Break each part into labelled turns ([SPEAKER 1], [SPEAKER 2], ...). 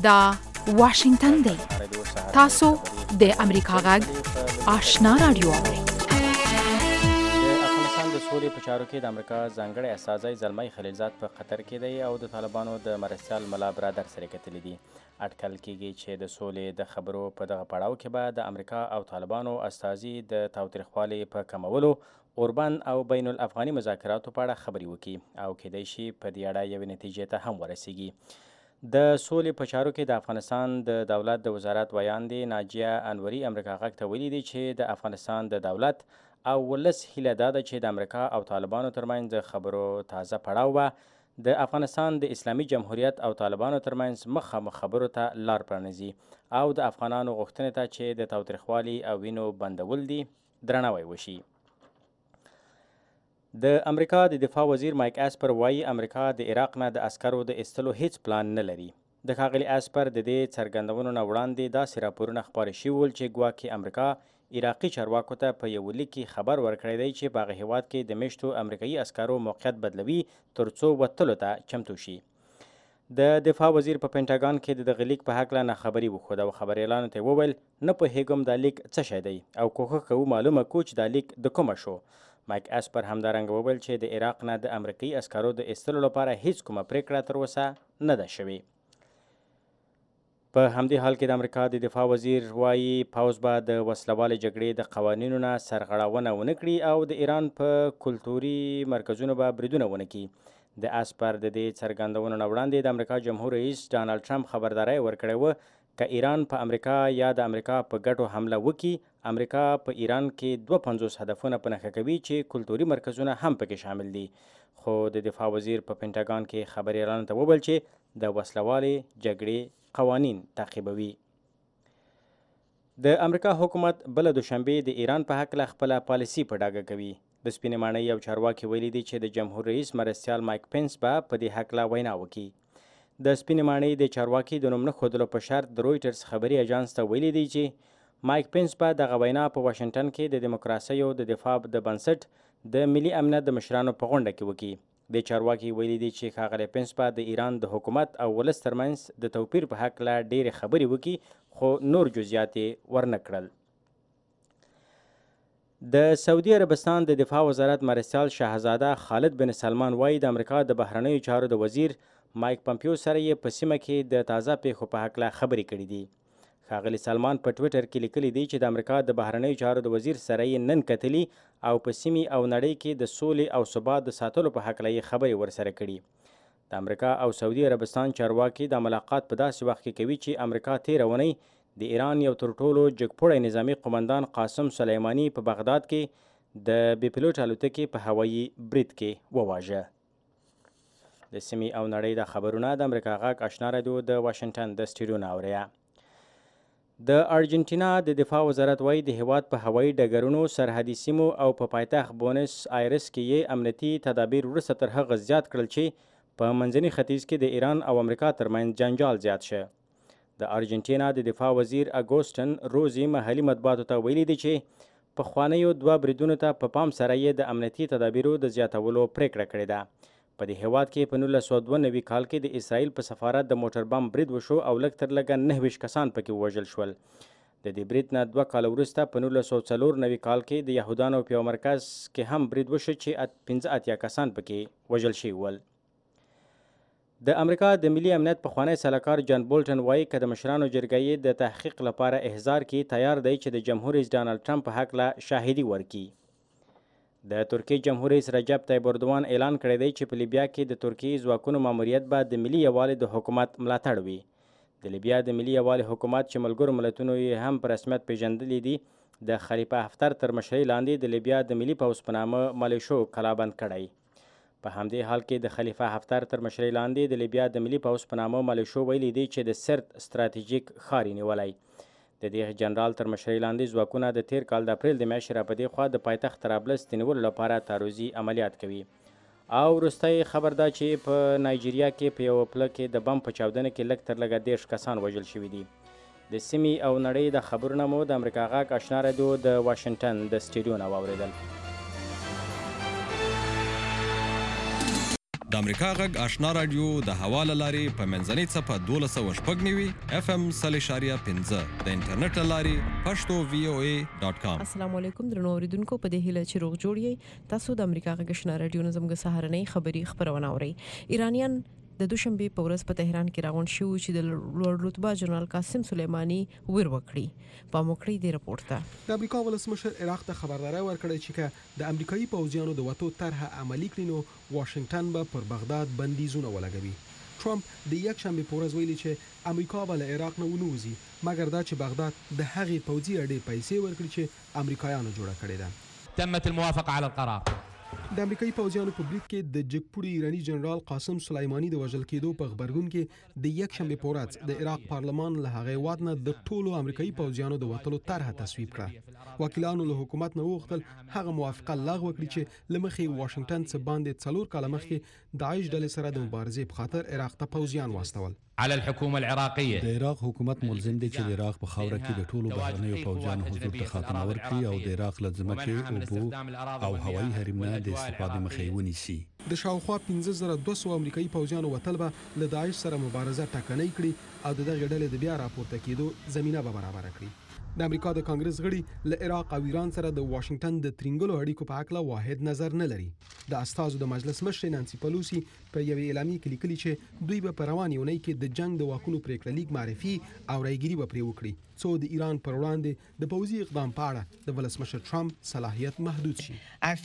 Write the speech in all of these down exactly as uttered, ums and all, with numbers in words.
[SPEAKER 1] دا واشنگتن دی تاسو د امریکا غږ آشنا رادیو اورئ.
[SPEAKER 2] د افغانستان د سولې په چارو کې د امریکا ځانګړی استازی زلمی خلیلزاد په قطر کې دی او د طالبانو د مرستیال ملا برادر سره کتلي دي. اټکل کېږي چې د سولې د خبرو په دغه پړاو کې به د امریکا او طالبانو استازي د تاوتریخوالي په کمولو، اوربند او بین الافغاني مذاکراتو په اړه خبرې وکړي او کیدای شي په دې اړه یوې نتیجې ته هم ورسیږي. د سولې په چارو کې د افغانستان د دولت د وزارت ویاندې ناجیه انوري امریکا غږ ته ویلي دي چې د افغانستان د دولت او ولس هیله دا ده چې د امریکا او طالبانو ترمنځ د خبرو تازه پړاو به د افغانستان د اسلامي جمهوریت او طالبانو ترمنځ مخامخ خبرو ته لار پرانیزي او د افغانانو غوښتنې ته چې د تاوتریخوالي او وینو بندول دي درناوی وشي. د امریکا د دفاع وزیر مایک اسپر وایي امریکا د عراق نه د عسکرو د ایستلو هیڅ پلان نه لري. د ښاغلي اسپر د دې څرګندونو نه وړاندې داسې راپورونه خپاره شوي ول چې ګواکې امریکا عراقي چارواکو ته په یو لیک کې خبر ورکړی دی چې په هغه هیواد کې د میشتو امریکایي عسکرو موقعیت بدلوي تر څو وتلو ته چمتو شي. د دفاع وزیر په پینټاګان کې د دغه لیک په هکله ناخبري وښوده او خبریالانو ته وویل نه پوهېږم دا لیک څه شی دی او کوښښ کوو معلومه کړو چې دا لیک د کومه شو. مایک اسپر همدارنګه وویل چې د عراق نه د امریکایي عسکرو د ایستلو لپاره هیڅ کومه پریکړه تر اوسه نه ده شوې. په همدې حال کې د امریکا د دفاع وزیر وایي پوځ به د وسلوالې جګړې د قوانینو نه سرغړونه ونه کړي او د ایران په کلتوري مرکزونو به بریدونه ونه کړي. د اسپر د دې څرګندونو نه وړاندې د امریکا جمهور رئیس ډانلډ ټرمپ خبرداری ورکړی و که ایران په امریکا یا د امریکا په ګټو حمله وکړي، امریکا په ایران کې دوه پنځوس هدفونه په نښه کوي چې کلتوري مرکزونه هم پکې شامل دي. خو د دفاع وزیر په پینټاګان کې خبریالانو ته وویل چې د وسلوالې جګړې قوانین تعقیبوي. د امریکا حکومت بله دوشنبې د ایران په هکله خپله پالیسي په ډاګه کوي. د سپینې ماڼۍ یو چارواکي ویلي دی چې د جمهور رئیس مرستیال مایک پنس به په دې هکله وینا وکړي. د سپینې ماڼۍ د چارواکي د نوم نه ښودلو په شرط د رویټرز خبري اژانس ته ویلي دی چې مایک پنس به دغه وینا په واشنګټن کې د دیموکراسیو د دفاع د بنسټ د ملي امنیت د مشرانو په غونډه کې وکړي. د چارواکي ویلي دی چې ښاغلی پنس به د ایران د حکومت او ولس ترمنځ د توپیر په هکله ډېرې خبرې وکړي خو نور جزئیات یې ورنه کړل. د سعودي عربستان د دفاع وزارت مرستیال شاهزاده خالد بن سلمان وایي د امریکا د بهرنیو چارو د وزیر مایک پمپیو سره یې په سیمه کې د تازه پیښو په هکله خبرې کړې دي. ښاغلي سلمان په ټویټر کې لیکلي دی چې د امریکا د بهرنیو چارو د وزیر سره یې نن کتلي او په سیمې او نړۍ کې د سولې او ثبات د ساتلو په هکله یې خبرې ورسره کړي. د امریکا او سعودي عربستان چارواکي دا ملاقات په داسې وخت کې کوي چې امریکا تېره اونۍ د ایران یو تر ټولو جګپوړی نظامي قمندان قاسم سلیماني په بغداد کې د بې پیلوټ الوتکې په هوایي برید کې وواژه. د سیمې او نړۍ د خبرونه د امریکا غږ آشنا رادیو د واشنګټن د سټوډیو نه اورئ. د ارجنټینا د دفاع وزارت وایي د هیواد په هوایي ډګرونو، سرحدي سیمو او په پایتخت بونس آیرس کې یې امنیتي تدابیر وروسته تر هغه زیات کړل چې په منځني ختیځ کې د ایران او امریکا ترمنځ جنجال زیات شه. د ارجنټینا د دفاع وزیر اګوستن روزي محلي مطبوعاتو ته ویلي دی چې پخوانیو دوه بریدونو ته په پام سره یې د امنیتي تدابیرو د زیاتولو پریکړه کړې ده. په دې هیواد کې په نولس سوه دوه نوي کال کې د اسرائیل په سفارت د موټر بم برید وشو او لږ تر لږه نهه ویشت کسان پکې ووژل شول. د دې برید نه دوه کاله وروسته په نولس سوه څلور نوي کال کې د یهودانو په یو مرکز کې هم برید وشو چې پنځه اتیا کسان پکې وژل شوي ول. د امریکا د ملي امنیت پخوانی سلاکار جان بولټن وایي که د مشرانو جرګه یې د تحقیق لپاره احضار کې تیار دی چې د جمهور رئیس ډانلډ ټرمپ په هکله شاهدي ورکړي. د ترکیې جمهور رئیس رجب طیب اردوان اعلان کړی دی چې په لیبیا کې د ترکیې ځواکونو ماموریت به د ملي یووالي د حکومت ملاتړ وي. د لیبیا د ملي یووالي حکومت چې ملګرو ملتونو یې هم په رسمیت پیژندلی دي د خلیفه حفتر تر مشرۍ لاندې د لیبیا د ملي پوځ په نامه ملیشو کلابند کړی. په همدې حال کې د خلیفه حفتر تر مشرۍ لاندې د لیبیا د ملي پوځ په نامه ملیشو ویلي دی چې د سرت ستراتیژیک ښار یې نیولی. د دې جنرال تر مشرۍ لاندې ځواکونه د تیر کال د اپریل د میاشتې راپدې خوا د پایتخت طرابلس د نیولو لپاره تعرضي عملیات کوي. او وروستی خبر دا چې په نایجیریا کې په یوه پله کې د بم په چاودنه کې لږ تر لږه دېرش کسان وژل شوي دي. د سیمې او نړۍ د خبرونه مو د امریکا غږ آشنا رادیو د واشنګټن د سټوډیو نه واورېدل.
[SPEAKER 3] د امریکا غږ آشنا رادیو د هوا له لارې په منځنۍ څپه دولس سوه شپږ نوي اف ام سل اشاریه پنځه د انټرنیټ له لارې پښتو وی او ای ډاټ کام.
[SPEAKER 4] السلام علیکم درنو اوریدونکو، په دې هیله چې روغ جوړ یې. تاسو د امریکا غږ آشنا رادیو نظم غ سهارنۍ خبري خبرونه اورئ. ایرانیان د دوشنبه په ورځ په تهران کې راغون شو چې د لوړ رتبه جنرال قاسم سلیمانی ور وکړي. په موکړی دی رپورت ته
[SPEAKER 5] د امریکا ولسمشر عراق ته خبرداری ورکړی چې که د امریکایي پوځیانو د وټو طرح عملی کړي نو واشنگټن به پر بغداد بندیزونه ولګوي. ټرمپ د یک شنبه په ورځ ویلي چې امریکا به له عراق نه ونوځي، مګر دا چې بغداد د هغې پوځي اډې پیسې ورکړي چې امریکایانو جوړه کړې ده.
[SPEAKER 6] تمت الموافقه على القرار.
[SPEAKER 5] د امریکایي پوځیانو په برید کې د جګپوړي ایرانی جنرال قاسم سلیمانی د وژل کېدو په خبرګون کې د یک شنبه په ورځ د عراق پارلمان له هغې هېواد نه د ټولو امریکایي پوځیانو د وتلو طرحه تصویب کړه. وکیلانو له حکومت نه وغوښتل هغه موافقه لغوه کړي چې له مخې واشنګټن څخه باندې څلور کاله مخکې داعش ډلې سره د مبارزې په خاطر عراق ته پوځیان واستول.
[SPEAKER 6] على الحكومه العراقيه.
[SPEAKER 7] د عراق حکومت ملزم دی چې د عراق په خاوره کې د ټولو بهرنیو پوځیانو حضور ته خاتمه ورکړي او د عراق له ځمکې، اوبو او هوایي حریم نه د استفادې مخه ونیسي.
[SPEAKER 5] د شاوخوا پنځه زره دوه سوه امریکایي پوځیانو وتل به له داعش سره مبارزه ټکنۍ کړي او د دغې ډلې د بیا راپورته کېدو زمینه به برابره کړي. د امریکا د کانګرس غړي له عراق او ایران سره د واشنگټن د ترینګلو اړیکو په اړه واحد نظر نه لري. د استازو د مجلس مشر نانسي پلوسی په یوې اعلامیه کې لیکلي چې دوی به په روانې اونۍ کې د جنگ د واکونو پریکړه لیک معرفي او رایګیري به پرې وکړي څو د ایران پر وړاندې د پوځي اقدام په اړه د ولسمشر ټرمپ صلاحیت محدود شي.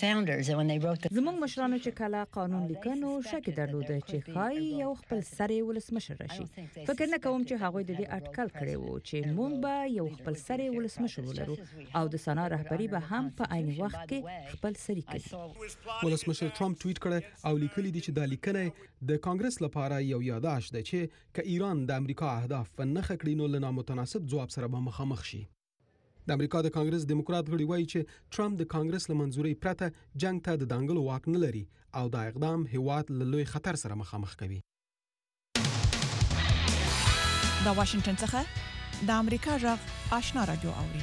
[SPEAKER 8] زموږ مشرانو چې کله قانون لیکنو شک درلوده چې خای یو خپل سر ولسمشر راشي. فکر نه کوم چې هغه د دې اټکل کړي وو چې موږ به یو خپل سر ولسمشر ولرو او د سنا رهبری به هم په عین وخت کې خپل سری کوي.
[SPEAKER 5] ولسمشر ټرمپ ټویټ کړی او لیکلی دی چې دا لیکنه د کانګرس لپاره یو یاداش ده چې ک ایران د امریکا اهداف نه خکړي نو له نامتناسب ځواب سره به مخامخ شي. د امریکا د کانګرس دیموکرات غړي وایي چې ټرمپ د کانګرس له منځوري پرته جنگ ته د دانګلو واک نه لري او دا اقدام هیواد له لوی خطر سره مخامخ کوي.
[SPEAKER 9] د واشنگټن څخه د امریکا غږ آشنا رادیو اوري.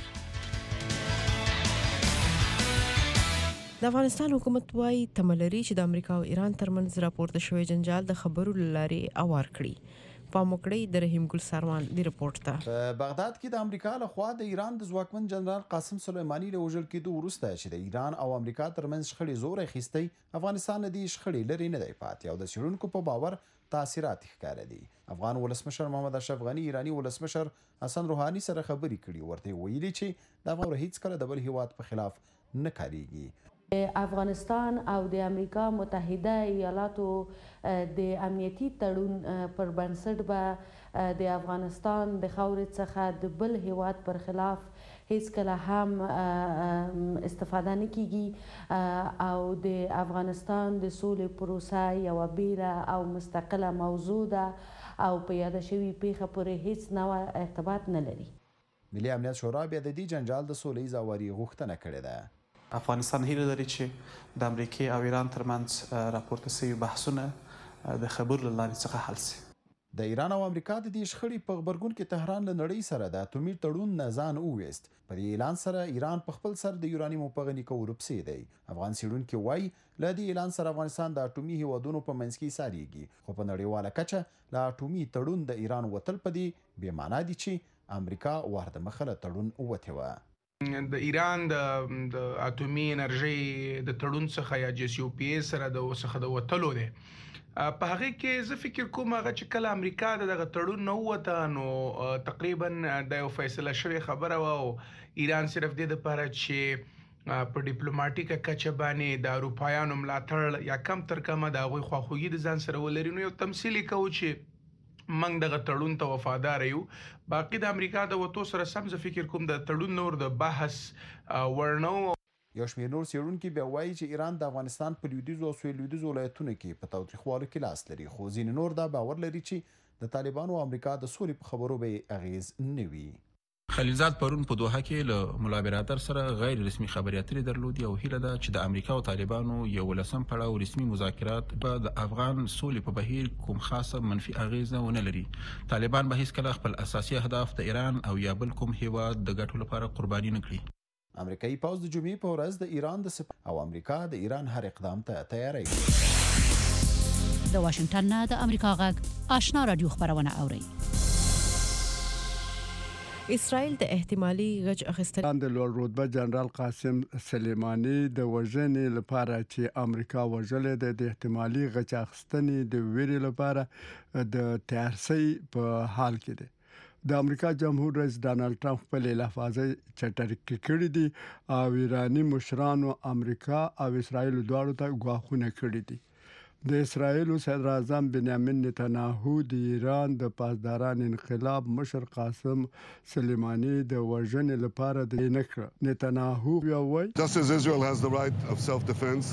[SPEAKER 4] د افغانستان حکومت وايي تملري چې د امریکا او ایران ترمنځ راپورته شوی جنجال د خبرو لاري اوار کړی. پاموکړی د رحیم ګل سروان دی رپورت ته.
[SPEAKER 10] په بغداد کې د امریکا له خوا د ایران د ځواکمن جنرال قاسم سلیمانی له وژل کېدو وروسته چې د ایران او امریکا ترمنځ شخړې زور اخیستی، افغانستان له دې شخړې لري نه دی پاتې او د څېړونکو په باور تاثیرات ښکاره دي. افغان ولسمشر محمد اشرف غنی ایرانی ولسمشر حسن روحانی سره خبرې کړي، ورته ویلي چې د افغان هیڅ کله د بل هیواد په خلاف نه کاریږي.
[SPEAKER 11] افغانستان او د امریکا متحده ایالاتو د امنیتي تړون پر بنسټ به د افغانستان د خاورې څخه د بل هیواد پر خلاف هیڅ کله هم استفاده نه کیږي او د افغانستان د سولې پروسه یوه بیله او مستقله موضوع ده او په یاده شوي پیښه پورې هیڅ نوع ارتباط نه لري.
[SPEAKER 10] ملي امنیت شورا بیا د دې جنجال د سولې ییز هواري غوښتنه کړې ده.
[SPEAKER 12] افغانستان هیله لري چې د امریکا او ایران ترمنځ راپورته شوي بحثونه د خبرو له لارې څخه حل شي.
[SPEAKER 10] د ایران او امریکا د دې شخړې په غبرګون کې تهران له نړۍ سره د اټومي تړون نه ځان وویست. په دې اعلان سره ایران په خپل سر د یورانیمو په غني کولو پسې دی. افغان څېړونکي وایي له دې اعلان سره افغانستان د اټومي هیوادونو په منځ کې ایسارېږي، خو په نړیواله کچه له اټومي تړون د ایران وتل په دې بې معنا دي چې امریکا ور د مخه له تړون ووتې وه.
[SPEAKER 13] د ایران د اټومي انرژي د تړون څخه یا جی سی او پی ای سره د وسخه د وتلو دی. په هغه کې زه فکر کوم هغه چې کله امریکا دغه تړون نه ووته نو تقریبا د یو فیصله شوې خبره وه او ایران صرف دې دپاره چې په ډیپلوماټیکه کچه باندې د اروپایانو ملاتړ یا کم تر کمه د هغوی خواخوږي د ځان سره ولري. نو یو تمثیل یې کوو چې منګ دغه تړون ته وفادار یو. باقي د امریکا د وتو سره سم زه فکر کوم د تړون نور د بحث ورنو.
[SPEAKER 10] یو شمېر نور څېړونکي بیا وایي چې ایران د افغانستان په لویدیځو او سویل ولایتونو کې په تاوتریخوالو کې لاس لري، خو ځینې نور دا باور لري چې د طالبانو او امریکا د سولې په خبرو به یې اغیز نه وي.
[SPEAKER 12] خلیلزاد پرون په دوحه کې له ملا برادر سره غیر رسمي خبرې اترې درلودې او هیله ده چې د امریکا او طالبانو یولسم پړاو رسمي مذاکرات به د افغان سولې په بهیر کوم خاصه منفي اغیزه ونه لري. طالبان به هیڅکله خپل اساسي اهداف د ایران او یا بل کوم هیواد د ګټو لپاره قرباني نه کړي.
[SPEAKER 10] امریکایي پوځ د جمعې په ورځ د ایران د سپ او امریکا د ایران هر اقدام ته تیاری.
[SPEAKER 14] د واشنگټن نه د امریکا غږ آشنا رادیو خبرونه اوري.
[SPEAKER 4] اسرائیل د احتمالي غچ اخیستل
[SPEAKER 15] د لوړ رتبه جنرال قاسم سلیمانی د وژنې لپاره چې امریکا وژلې د احتمالي غچ اخیستنې د ویري لپاره د تیارسي په حال کې دی. د امریکا جمهور رئیس ډانلډ ټرمپ خپل لفظي چټرکی کړی دي او ایرانی مشرانو امریکا او اسرائیل دواړو ته غواخونه کړی دي. د اسرائیل صدر اعظم بنیامین نتنیاهو د ایران د پاسداران انقلاب مشر قاسم سلیمانی د وژنې لپاره د نکړه. نتنیاهو وایي
[SPEAKER 16] Just as Israel has the right of self-defense,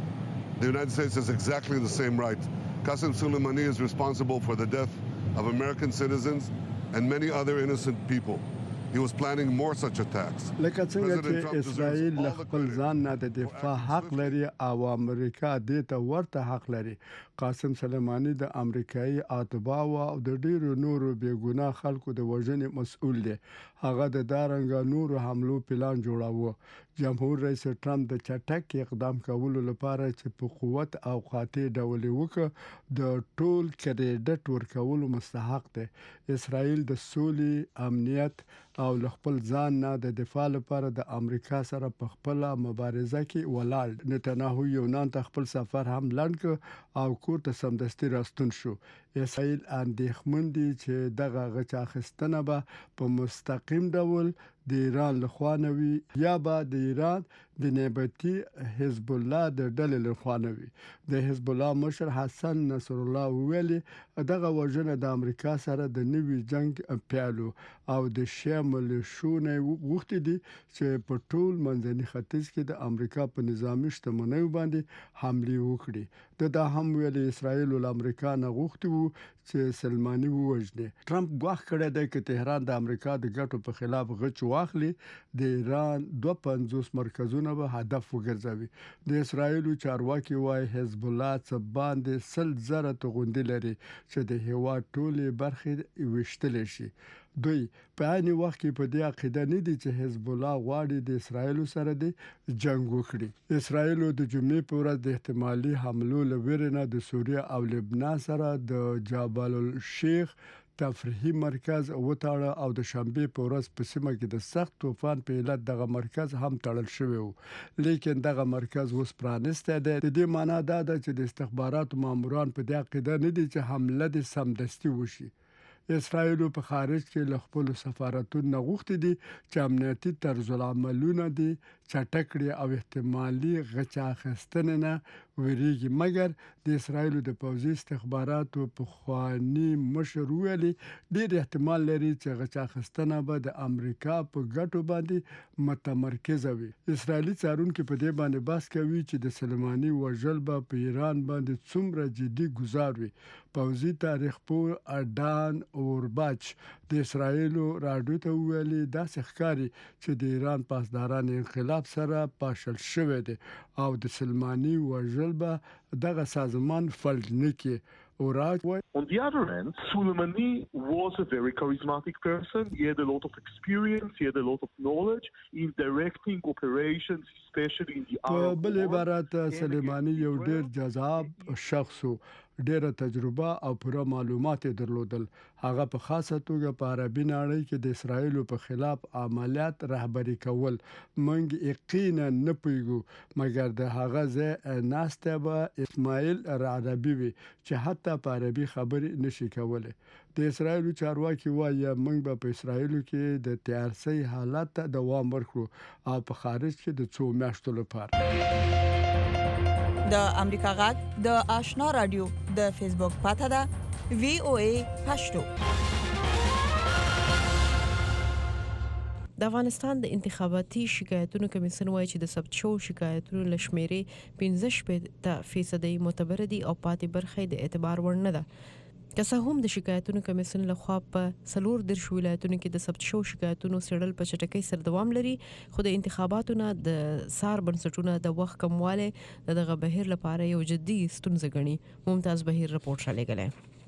[SPEAKER 16] the United States has exactly the same right. Qasem Soleimani is responsible for the death of American citizens and many other innocent people. He was planning more such attacks.
[SPEAKER 15] لکه څنګه چې اسرائیل له خپل ځان نه د دفاع حق لري او امریکا دې ته ورته حق لري. قاسم سلیمانی د امریکایي اتباع او د ډیرو نورو بیګناه خلکو د وژنې مسؤل دی. هغه د دارنګ نورو حملو پلان جوړاوه. جمهور رئیس ټرمپ د چټک اقدام کولو لپاره چې په قوت او قاطع ډول وکړي د ټول کریډټ ورکولو مستحق دی. اسرائیل د سولې امنیت او خپل ځان نه د دفاع لپاره د امریکا سره په خپل مبارزه کې ولاړ. نتنیاهو یونان ته خپل سفر هم لنډ او کور ته سمدستي راستون شو. اسرائیل اندېښمن دي چې دغه غچ اخیستنه به په مستقیم ډول د ایران لخوا نه وي یا به د ایران د نیابتي حزب الله د ډلې لخوا نه وي. د حزب الله مشر حسن نصر الله ویلي دغه وژنه د امریکا سره د نوي جنگ پیلو او د شیا ملیشونه وغوښتي دي چې په ټول منځني ختیځ کې د امریکا په نظامی شتمنیو باندې حمله وکړي. د دا هم ویلي اسرائیل ول امریکا نه غوښتي وو چې سلمانی ووجني. ټرمپ غواخ کړی دی چې تهران د امریکا د ګټو په خلاف غچ واخلي د ایران دوه پنځوس مرکزونه به هدف وګرځوي. د اسرائیل چارواکي وايي حزب الله څخه باندې سل زره توغندي لري چې د هوا ټولې برخې وشتل شي. دوی په عین وخت کې په دې عقیده نه دي چې حزب الله غواړي د اسرائیل سره د جنگ وکړي. اسرائیل د جمعې په ورځ د احتمالي حملو لورینه د سوریه او لبنان سره د جبل الشیخ تفریحي مرکز وټاړه او د شنبه په ورځ په سیمه کې د سخت طوفان په علت دغه مرکز هم تړل شوی و. لیکن دغه مرکز اوس پرانسته ده. د دې معنی دا ده چې د استخباراتو ماموران په دې عقیده نه دي چې حمله د سمدستي وشي. اسرائیل په خارج کې له خپل سفارتونو غوښتي دي چې امنیتي طرز العملونه دي چټکړي او احتمالي غچ اخیستنه نه ویریږي. مګر د اسرائیل د پوځي استخباراتو په خواني مشر ویلي ډېر احتمال لري چې غچ اخیستنه به د امریکا په ګټو باندې متمرکز وي. اسرائیلي څارونکو په دې باندې بحث کوي چې د سلیمانی وژل به په ایران باندې څومره جدي گزار وي. پوځي تاریخ پوه اډان اورباچ د اسرائیل راډیو ته ویلي دا ښکاري چې د ایران پاسداران انقلاب سره پاشل شوی دی او د سلیمانی وژل به دغه سازمان فلج نه کی.
[SPEAKER 17] On the other end, Soleimani was a very charismatic person. He had a lot of experience. He had a lot of knowledge in directing operations, especially in the Arab world.
[SPEAKER 15] په بل عبارت سلیمانی یو ډېر جذاب شخص و. ډېره تجربه او پوره معلومات درلودل. هغه په خاصه توګه په عربي نړۍ کې د اسرائیل په خلاف عملیات رهبری کول. موږ یقینا نه پوهیږو مګر د هغه ځای ناسته به اسماعیل عربي وي چې حتی په عربي خبرې نشي کولای. د اسرائیل چارواکي وايي موږ به په اسرائیل کې د تیارسي حالت ته دوام ورکړو او په خارج کې د څو میاشتو لپاره.
[SPEAKER 9] د امریکا غږ د آشنا رادیو د فیسبوک پاته ده وی او ای پښتو.
[SPEAKER 4] د افغانستان د انتخاباتي شکایتونو کمیسیون وایي چې د ثبت شوو شکایتونو لشمیرې پنځه شپږ فیصد متبر دي او پاتې برخه د اعتبار وړ نه ده. که څه هم د شکایتونو کمیسیون لخوا په څلور دیرش ولایتونو کې د ثبت شوو شکایتونو څېړل په چټکۍ سره دوام لري، خو د انتخاباتو نه د سار بنسټونه د وخت کموالی د دغه بهیر لپاره یو جدي ستونزه ګڼي. ممتاز بهیر رپورټ رالیږلی.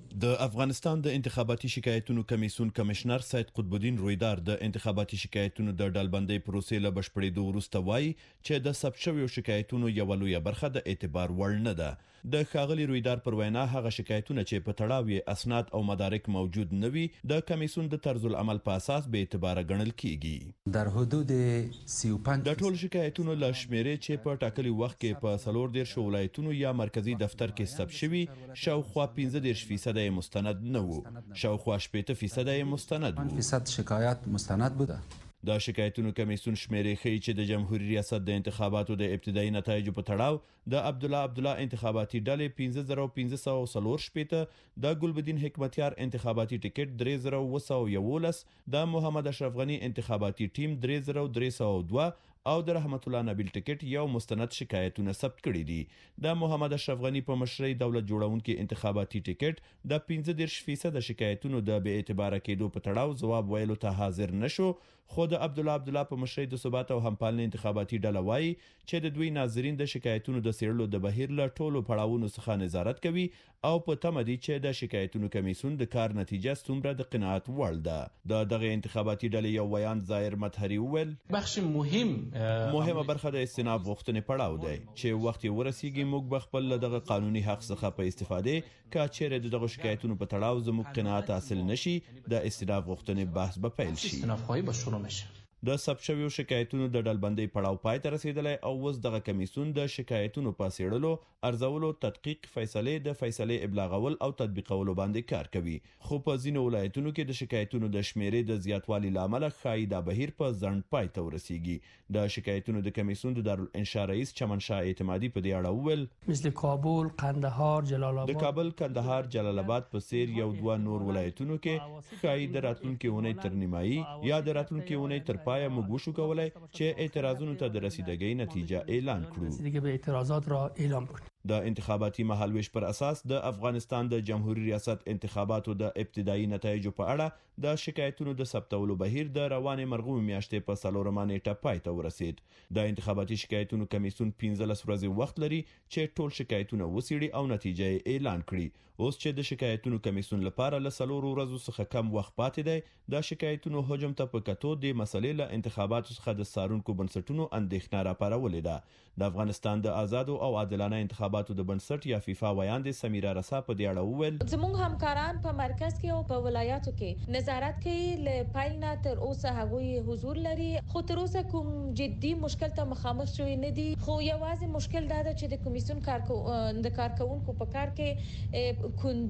[SPEAKER 18] د افغانستان د انتخاباتي شکایتونو کمیسیون کمشنر سید قطب الدین رویدار د انتخاباتي شکایتونو د ډلبندۍ پروسې له بشپړېدو وروسته وایي چې د ثبت شویو شکایتونو یوه لویه برخه د اعتبار وړ نه ده. د ښاغلي رویدار پر وینا هغه شکایتونه چې په تړاو یې اسناد او مدارک موجود نه وي د کمیسیون د طرز العمل په اساس به اعتباره ګڼل کیږي.
[SPEAKER 19] در حدود سی و پنج
[SPEAKER 18] د ټول شکایتونو له شمیرې چې په ټاکلي وخت کې په څلور دېرش ولایتونو یا مرکزی دفتر کې ثبت شوي شاوخوا پنځه دېرش فیصده یې مستند نه وو، شاوخوا شپېته فیصده یې مستند وو.
[SPEAKER 19] فیصد شکایت مستند بوده.
[SPEAKER 18] د شکایتونو کمیسیون شمیرې ښیي چې د جمهوریت ریاست د انتخاباتو د ابتدایي نتایجو په تړاو د عبدالله عبدالله انتخاباتي ډلې پنځه زره پنځه سوه څلور شپېته، د ګلبدین حکمتیار انتخاباتي ټیکټ درې زره اوه سوه یولس، د محمد اشرف غني انتخاباتي ټیم درې زره درې سوه دوه او د رحمت الله نبیل ټیکټ یو مستند شکایتونه ثبت کړي دي. د محمد اشرف غني په مشرۍ دولت جوړونکي انتخاباتي ټیکټ د پنځه دېرش فیصده شکایتونو د بې اعتباره کېدو په تړاو ځواب ویلو ته حاضر نشو، خو د عبدالله عبدالله په مشرۍ د ثبات او همپالنې انتخاباتي ډله وایي چې د دوی ناظرین د شکایتونو د څېړلو د بهیر له ټولو پړاوونو څخه نظارت کوي او په تمه دي چې د شکایتونو کمیسیون د کار نتیجه څومره د قناعت وړ ده. د دغه انتخاباتي ډلې یو ویان ظاهر مطهري وویل
[SPEAKER 20] بخش مهم
[SPEAKER 18] مهمه برخه د استناب غوښتنې پړاو دی چې وخت یې ورسیږي موږ به خپل له دغه قانوني حق څخه په استفاده که چیرې د دغه شکایتونو په تړاو زموږ قناعت حاصل نشي د استناب غوښتنې بحث به پیل شي.
[SPEAKER 20] استناب خواهی به شروع میشه.
[SPEAKER 18] د ثبت شویو شکایتونو د ډلبندۍ پړاو پای ته رسیدلی او اوس دغه کمیسیون د شکایتونو په څېړلو، ارزولو، تدقیق، فیصلې د فیصلې ابلاغول او تطبیقولو باندې کار کوي. خو په ځینو ولایتونو کې د شکایتونو د شمیرې د زیاتوالي له امله ښایي دا بهیر په ځنډ پای ته ورسیږي. د شکایتونو د کمیسیون د دارالانشا رئیس چمنشاه اعتمادي په دې اړه وویل
[SPEAKER 20] مثل کابل، قندهار، جلال آباد
[SPEAKER 18] د کابل، کندهار، جلال آباد په څیر یو دوه نور ولایتونو کې ښایي د راتلونکي اونۍ تر نیمایي یا د راتلونکي اونۍ تر پایه موږ وشو کولای چې اعتراضونو ته د رسیدګۍ نتیجه اعلان کړو.
[SPEAKER 20] دیگه به اعتراضات را اعلام کنیم.
[SPEAKER 18] د انتخاباتي مهالویش پر اساس د افغانستان د جمهوریت ریاست انتخاباتو د ابتدایي نتایجو په اړه د شکایتونو د ثبتولو بهیر د روانې مرغومې میاشتې په څلورمه نیټه پای ته ورسید. د انتخاباتي شکایتونو کمیسیون پنځلس ورځې وخت لري چې ټول شکایتونه وڅېړي او نتیجه یې اعلان کړي. اوس چې د شکایتونو کمیسیون لپاره له څلورو ورځو څخه کم وخت پاتې دی، د شکایتونو حجم ته په کتو د مسلې له انتخاباتو څخه د څارونکو بنسټونو اندېښنه راپارولې ده. د افغانستان د آزادو او عادلانه انتخاباتو د بنسټ یا فیفا ویاندې سمیرا رسا په دې اړه وویل
[SPEAKER 21] زموږ همکاران په مرکز کې او په ولایاتو کې نظارت کوي، له پیل نه تر اوسه هغوی حضور لري، خو تر اوسه کوم جدي مشکل ته مخامخ شوي نه دي. خو یوازې مشکل دا ده چې د کمیسیون کارکو د کارکونکو په کار کې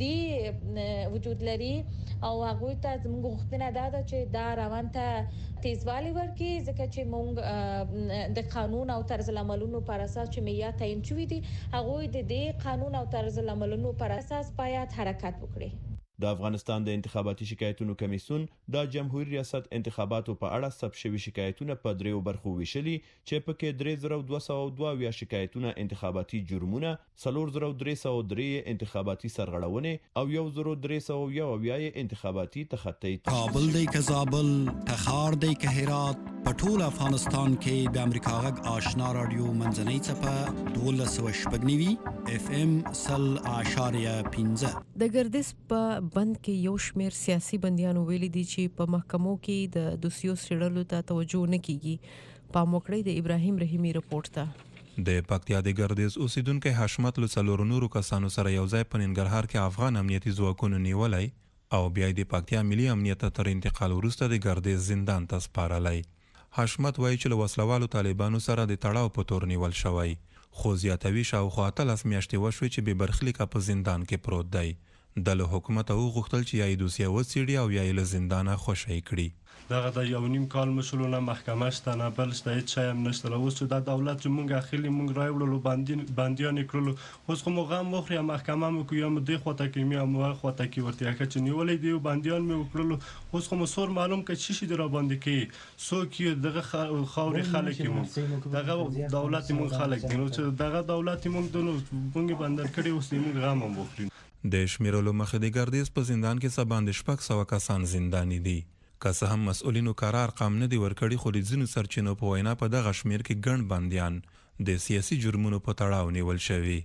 [SPEAKER 21] کندي وجود لري او هغوی ته زموږ غوښتنه دا ده چې دا روان ته تیزوالی ورکړي، ځکه چې موږ د قانون او طرز العملونو پر اساس چې معیار تعیین شوي دي، هغوی د دې قانون او طرز العملونو پر اساس باید حرکت وکړي.
[SPEAKER 18] د افغانستان د انتخاباتي شکایتونو کمیسیون د جمهوریت ریاست انتخاباتو په اړه ثبت شوي شکایتونه په دریو برخو ویشلي چې پکې درې زره دوه سوه دوه اویا شکایتونه انتخاباتي جرمونه، څلور زره درې سوه درې انتخاباتي سرغړونې او یو زره درې سوه یو اویا انتخاباتي تخطی.
[SPEAKER 22] کابل دی که زابل، تخار دی که هرات، په ټول افغانستان کې د امریکا غږ آشنا رادیو منځنۍ څپه دولس سوه شپږ نوي اف ام سل اعشاریه پنځه.
[SPEAKER 4] د ګردش په بند کې یو شمیر سیاسي بندیانو ویلي دي چې په محکمو کې د دوسیو څېړلو ته توجه نه کیږي. پام وکړئ د ابراهیم رحیمي رپورټ ته.
[SPEAKER 23] د پکتیا د ګردیز اوسیدونکو حشمت له څلورو نورو کسانو سره یو ځای په ننګرهار کې افغان امنیتي ځواکونو نیولای او بیا د پکتیا ملي امنیت تر انتقال وروسته د ګردیز زندان ته سپارلای. حشمت وایي چې له وسلوالو طالبانو سره د تړاو په تور نیول شوی، خو زیاتوي شاوخوا اتلس میاشتې وشوې چې بې برخلیکه په زندان کې پروت دی. د له حکومت او غوښتل چې یا یې دوسیه وڅېړي او یا یې له زندانه خوشی کړي.
[SPEAKER 24] دغه د یو نیم کال مشرونه محکمه شته نه، بل شته هېڅ شی هم نشته. اوس چې دا دولت چې موږ اخلي موږ راوړلو بندیان یې کړلو، اوس خو مو غم وخوري، محکمه مو کوي، یا مو دې خواته کوي یا مو هغه خواته کوي. ورته که چې نیولی دی بندیان مې وکړلو، اوس خو مو سور معلوم که څه شي دې راباندې کوي، څوک یې دغه خاورې خلک یې موږ، دغه دولت یې موږ خلک دي. نو چې دغه دولت یې موږ د موږ یې بندر کړي، اوس یې موږ غم هم وخوري.
[SPEAKER 23] د شمیرلو مخې د ګردیز په زندان کې څه باندې شپږ سوه کسان زنداني دي. که څه هم مسؤلینو قرار ارقام نه دي ورکړي، خو د ځینو سرچینو په وینا په دغه شمیر کې ګڼ بندیان د سیاسي جرمونو په تړاو نیول شوي.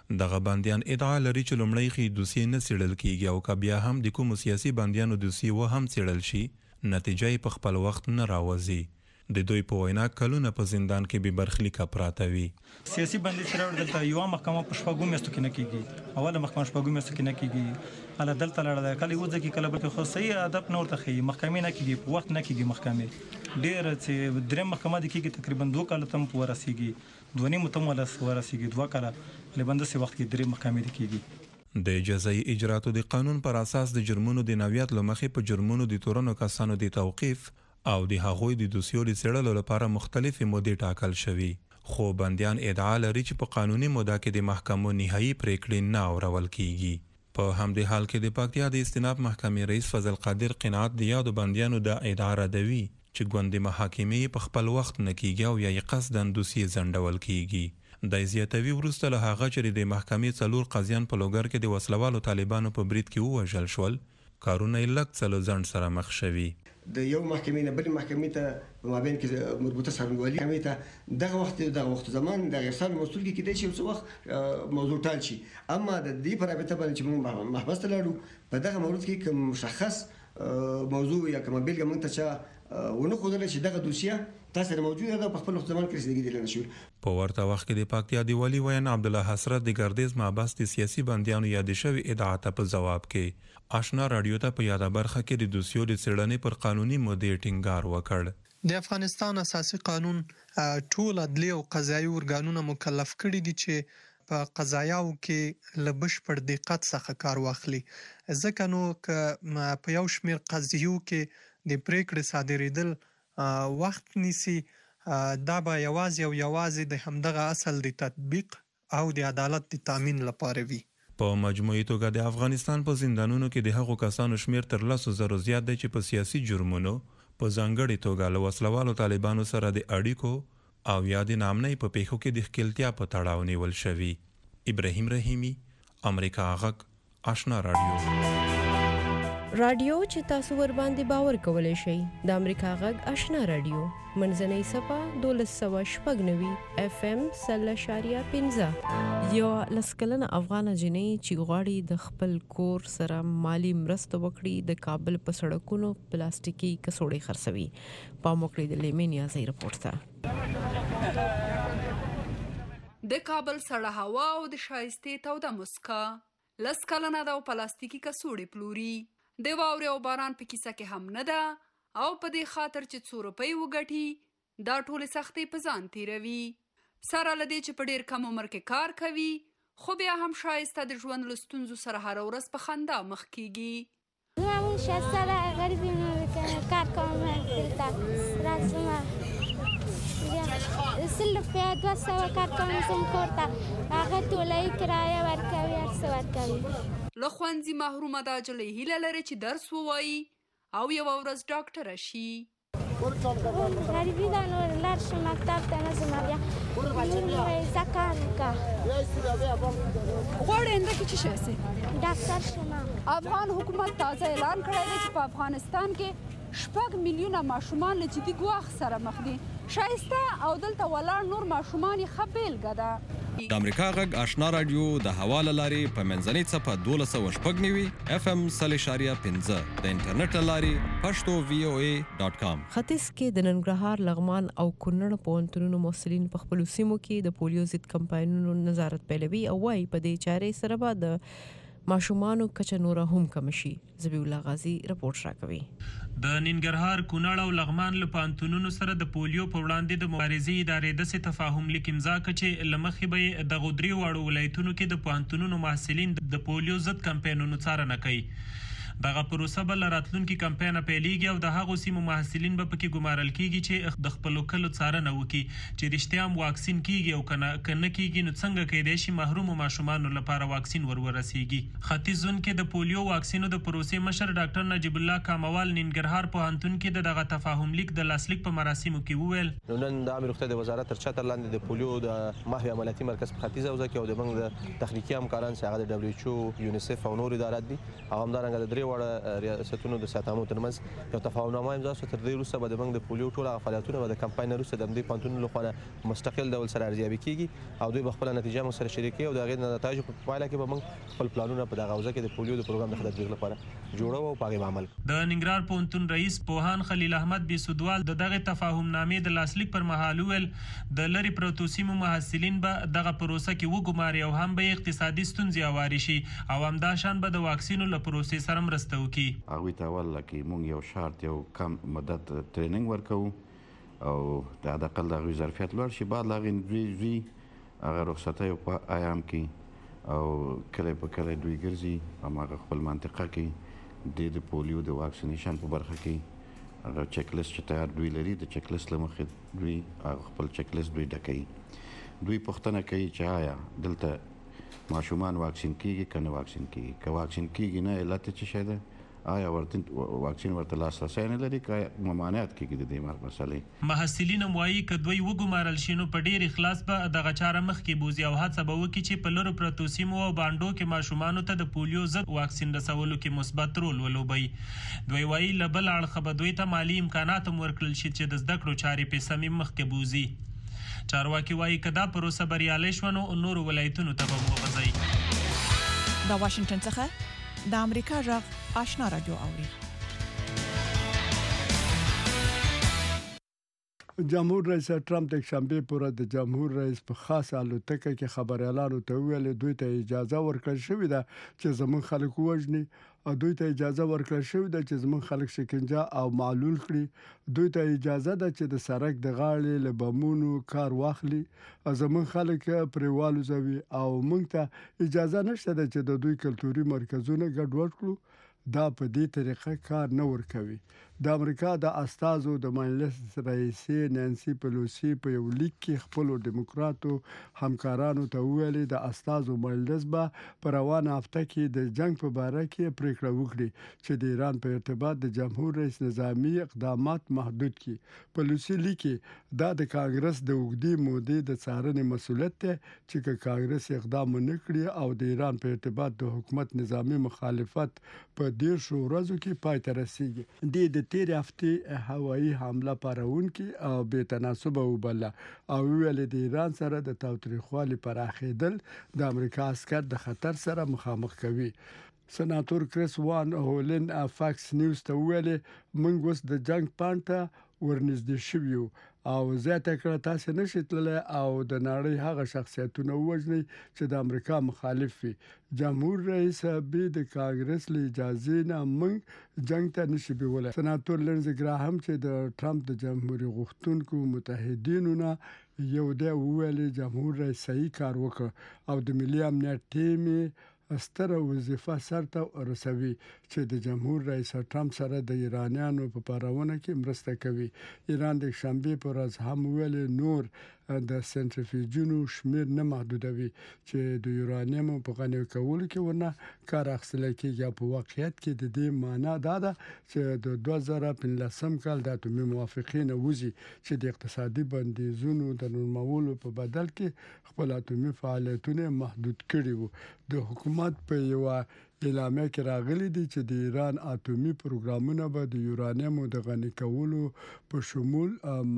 [SPEAKER 23] دغه بنديان ادعا لري چې لومړی خي دوسیې نه څېړل کیږي او که بیا هم د کوم سیاسي بنديانو دوسیې و هم څېړل شي نتیجه یې په خپل وخت نه راوځي. د دوی په وینا کلونه په زندان کې به برخلیکه پراته وي.
[SPEAKER 1] سیاسي بندي سره دلته یو محکمه په شپږو میاشتو کې نه کیږي، اوله محکمه شپږو میاشتو کې نه کیږي، اله دلته لړ ده کله یو ځکه کله به خو صحیح ادب نور ته خي محکمې نه کیږي، په وخت نه کیږي محکمې ډېر چې درې محکمه د کیږي تقریبا دوه کال تم ورسیږي، دوه نیم تم ورسیږي، دوه کال لبنده سي وخت کې درې محکمې د کیږي.
[SPEAKER 23] د جزایي اجراتو د قانون پر اساس د جرمونو د نوعیت لمخې په جرمونو د تورنو کسانو د توقيف او د هغوی د دوسیو د څېړلو لپاره مختلفې مودې ټاکل شوي، خو بندیان ادعا لري چې په قانوني موده کې د محکمو نهایي پریکړې نه اورول کیږي. په همدې حال کې د پکتیا د استیناف محکمې رئیس فضل قادر قناعت د یادو بندیانو د ادعا ردوي چې ګوندي محاکمې په خپل وخت نه کیږي او یا یې قصداً دوسیې ځنډول کیږي. د زیاتوي وروسته له هغه چې د محکمې څلور قاضیان په لوګر کې د وسلوالو طالبانو په برید کې ووژل شول، کارونه یې لږ څه له ځنډ سره مخ شوي.
[SPEAKER 2] د یو محکمې نه بلې محکمې ته په مابین کې مربوطه څارنوالي محکمې ته دغه وخت دغه وخت زمان د ارسال مسؤل کې کېدای شي څه وخت موضوع ټال شي، اما د دې په رابطه باندې چې موږ محبس ته لاړو په دغه مورد کې کوم مشخص موضوع یا کومه بیلګه موږ ته چې ونه ښودله چې دغه دوسیه تاسو سره موجوده ده په خپل وخت زمان کې رسیدګي دي نه شو.
[SPEAKER 23] په ورته وخت کې د پکتیا دی والي وین عبدالله حسرت د ګردیز محبس د سیاسي بندیانو یاد شوی ادعا ته په جواب کې آشنا رادیو ته په یاده برخه کې د دوسیو د څېړنې پر قانوني مودې ټینګار وکړ.
[SPEAKER 3] د افغانستان اساسي قانون ټول عدلي او قضایي ورګانونه مکلف کړي دي چې په قضایاو کې له بشپړ دقت څخه کار واخلي، ځکه نو که په یو شمېر قضیو کې د پریکړې صادرېدل وخت نیسي، دا به یوازې او یوازې د همدغه اصل د تطبیق او د عدالت د تامین لپاره وي.
[SPEAKER 23] په مجموعي توګه د افغانستان په زندانونو کې د هغو کسانو شمیر تر لسو زرو زیات دی چې په سیاسي جرمونو په ځانګړې توګه له وسلوالو طالبانو سره د اړیکو او یا د نامنۍ په پیښو کې د ښکیلتیا په تړاو نیول شوي. ابراهیم رحیمی، امریکا غږ، آشنا رادیو.
[SPEAKER 4] رادیو چې تاسو ور باندې باور کولای شئ د امریکا غږ آشنا رادیو منځنۍ صفه دولس سوه شپږ نوي اف ام سل اشاریه پنځه. یو لسکلنه افغان جنۍ چې غواړي د خپل کور سره مالی مرسته وکړي د کابل په سړکونو پلاستیکي کڅوړې خرڅوي. پام وکړئ د لیمینیا زی رپورټ ته.
[SPEAKER 6] د کابل سړه هوا او د شایستې توده مسکا لسکلنه د پلاستیکي کڅوړې پلوري. د واورې او باران په کیسه کې هم نه ده او په دې خاطر چې څو روپۍ وګټي دا ټولې سختۍ په ځان تیروي. سره له دې چې په ډېر کم عمر کې کار کوي خو بیا هم ښایسته د ژوند له ستونزو سره هره ورځ په خندا مخ کیږي.
[SPEAKER 25] همون شصت ساله غریبی کار کوم دلته راځم سل روپیا دوه سوه کار کوم زم کور ته هغه ټولۍ کرایه ورکوي هر څه ورکوي.
[SPEAKER 6] له ښوونځي محرومه دا نجلۍ هیله لري چې درس ووایي او یوه ورځ ډاکټره شي.
[SPEAKER 25] غریبي ده نو لاړ شم مکتب ته نه ځم بیا مور مې وایي ځه کار وکړه.
[SPEAKER 6] غواړې انده کې څه شی سې؟
[SPEAKER 25] ډاکټر شم.
[SPEAKER 6] افغان حکومت تازه اعلان کړی دی چې په افغانستان کې شپږ میلیونه ماشومان له جدي ګواښ سره مخ دي. ښایسته او دلته ولاړ نور ماشومان یې ښه بیلګه ده.
[SPEAKER 26] د امریکا غږ آشنا رادیو د هوا له لارې په منځنۍ څپه دولس سوه شپږ نوي اف ام سل اشاریه پنځه د انټرنیټ له لارې پښتو وی او ای ډاټ کام.
[SPEAKER 4] ختیځ کې د ننګرهار، لغمان او کونړ پوهنتونونو محصلین په خپلو سیمو کې د پولیو ضد کمپاینونو نظارت پیلوي او وايي په دې چارې سره به د ماشومانو کچه نوره هم کم شي. ذبیح الله غازی رپورټ راکوي.
[SPEAKER 27] د ننګرهار، کونړ او لغمان له پوهنتونونو سره د پولیو په وړاندې د مبارزې ادارې داسې تفاهم لیک امضا کړ چې له مخې به یې دغو درې واړو ولایتونو کې د پوهنتونونو محصلین د پولیو ضد کمپاینونو څارنه کوي. دغه پروسه به له راتلونکي کمپاین پیلیږي او د هغو سیمو محصلین به پکې ګمارل کیږي چې د خپلو کلو څارنه وکړي چې رښتیا هم واکسین کیږي او که نه کیږي نو څنګه کیدای شي محرومو ماشومانو لپاره واکسین ور ورسیږي. ختیځ زون کې د پولیو واکسینو د پروسې مشر ډاکټر نجیب الله کاموال ننګرهار پوهنتون کې د دغه تفاهم لیک د لاسلیک په مراسمو کې وویل.
[SPEAKER 28] نن د عامه روغتیا د وزارت تر چتر لاندې د پولیو د محوي عملیاتي مرکز په ختیځ حوزه کې او د موږ د تخنیکي همکاران چې هغه د دبليو ایچ او، یونیسف او نور ادارات دي او همدارنګه د درې درې وړه ریاستونو د ساتامو ترمنځ یو تفاهمنامه امضا شوه. تر دې وروسته به د موږ د پولیو ټول هغه فعالیتونه به د کمپاین وروسته د همدې پوهنتون لخوا مستقل ډول سره ارزیابي کیږي او دوی به خپله نتیجه موږ سره شریکوي او د هغې د نتایجو په پایله کې به موږ خپل پلانونه په دغه حوزه کې د پولیو د پروګرام د ښه تطبیق لپاره جوړو او په هغې به عمل.
[SPEAKER 27] د ننګرهار پوهنتون رئیس پوهان خلیل احمد بیسودوال د دغه تفاهمنامې د لاسلیک پر مهال وویل د لرې پرتو سیمو محصلین به دغه پروسه کې وګماري او هم به اقتصادي ستونزې هوارې شي او همدا شان به د واکسینو له پروسې سره مرسته وکړي.
[SPEAKER 5] هغوی ته اول کې موږ یو شارط یو کم مدت ټریننګ ورکوو او د حداقل د هغوی ظرفیت لوړ شي. بعد له هغې دوی ځي هغه رخصتیو په ایام کې او کلی په کلی دوی ګرځي هماغه خپل منطقه کې د د پولیو د واکسینیشن په برخه کې هغه چک لیست چې تیار دوی لري د چک لیست له مخې دوی هغه خپل چک لیست دوی ډکوي. دوی پوښتنه کوي چې آیا دلته ماشومان واکسین کیږي که نه واکسین کیږي. که واکسین کیږي نه علت یې څه شی ده، آیا ورته واکسین ورته لاسرسی نه لري که ممانعت کیږي د دې مسلې.
[SPEAKER 27] محصلین هم وایي که دوی وګمارل شي نو په ډېر اخلاص به دغه چاره مخکې بوځي او هڅه به وکړي چې په لرو پرتو سیمو او بانډو کې ماشومانو ته د پولیو ضد واکسین رسولو کې مثبت رول ولوبوي. دوی وایي له بل اړخه به دوی ته مالي امکانات هم ورکړل شي چې د زده کړو چارې په سمې مخکې بوځي. چارواکي وایي که دا پروسه بریالۍ شوه نو نورو ولایتونو ته به وغځوي.
[SPEAKER 9] د واشنگټن څخه د امریکا غږ آشنا رادیو اوري.
[SPEAKER 15] جمهور رئیس ټرمپ د شنبه پر ورځ د جمهور رئیس په خاصه الوتکه کې خبريالانو ته ویل دوی ته اجازه ورکړل شوې ده چې زموږ خلک وژني او دوی ته اجازه ورکړل شوې ده چې زموږ خلک شکنجه او معلول کړي. دوی ته اجازه ده چې د سړک د غاړې له بمونو کار واخلي او زموږ خلک پرې والوزوي او موږ ته اجازه نشته ده چې د دوی کلتوري مرکزونه ګډوډ کړو. دا په دې طریقه کار نه ورکوي. د امریکا د استازو د مجلس رئیسې نانسي پلوسی په یو لیک کې خپل دیموکراتو همکارانو ته ویلي د استازو مجلس به په روانه هفته کې د جنگ په باره کې پریکړه وکړي چې د ایران په ارتباط د جمهور رئیس نظامی اقدامات محدود کړي. پلوسی لیکي دا د کانګرس د وګړي مودې د څارنې مسولیت دی چې کانګرس اقدام نه کړي او د ایران په ارتباط د حکومت نظامی مخالفت په ډیر شو ورځو کې پای ته رسیږي. د تیر هفته هوایي حمله پارونکي او بې تناسبه وبله او ویل د ایران سره د تاوتریخوالي پراخېدل د امریکا عسكر د خطر سره مخامخ کوي. سناتور کریس وان هولن فاکس نیوز ته ویل موږ اوس د جنگ پانټه ورنږدې شویو او زیاته کړه تاسو نشئ تللی او د نړۍ هغه شخصیتونه وژنئ چې د امریکا مخالف وي. جمهور رئیس به د کانګرس له اجازه نه موږ جنگ ته نشي بیولای. سناتور لنزي ګراهم چې د ټرمپ د جمهوریت غوښتونکو متحدینو نه یو دی ویلي جمهور رئیس صحیح کار وکړ او د ملي امنیت ټیم ستره وظیفه سرته رسوي چې د جمهور رئیس ټرمپ سره د ایرانیانو په پارونه کې مرسته کوي. ایران د شنبه پر ورځ هم ویل نور د سنټریفیوژونو شمیر نه محدودوي چې د یورانیم په غنی کولو کې ورنه کار اخیستل کېږي. په واقعیت کې د دې معنی دا ده چې د دوه زره پنځلسم کال د اتومي موافقین وزي چې د اقتصادي بندیزونو د نورمولو په بدل کې خپل اتومي فعالیتونه محدود کړي وو. د حکومت په یو اعلامیه کې راغلي دي چې د ایران اتومي پروګرامونه به د یورانیم د غنی کولو په شمول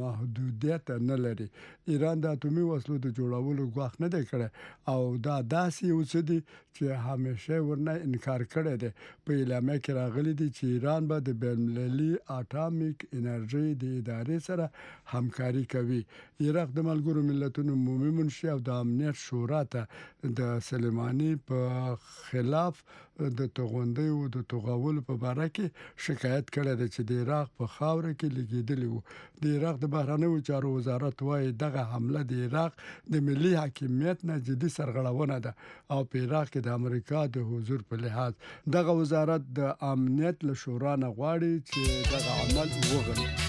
[SPEAKER 15] محدودیت نه لري. ایران د اتومي وسلو د جوړولو غواړي نه دی کړی او دا داسې اوس دي چې همیشه ورنه انکار کړی دی. په اعلامیه کې راغلي دي چې ایران به د بین‌المللي اټامیک انرژي د ادارې سره همکاري کوي. عراق د ملګرو ملتونو عمومي منشي او د امنیت شورا ته د سلیمانی په خلاف د توغندیو د توغولو په اړه کې شکایت کړی دی چې د عراق په خاوره کې لګیدلی وو. د عراق د بهرنیو چارو وزارت وايي دغه حمله د عراق د ملي حاکمیت نه جدي سرغړونه ده او په عراق کې د امریکا د حضور په لحاظ دغه وزارت د امنیت له شورا نه غواړي چې دغه عمل وغندي.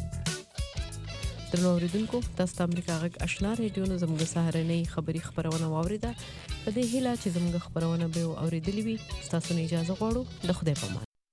[SPEAKER 4] درنو اوریدونکو تاسو د امریکا غږ آشنا ریډیو نه زموږ سهارنۍ خبری خبرونه واوریده. په دې هیله چې زموږ خبرونه به اوریدلې وي. تاسو نه اجازه غواړو. د خدای په امان.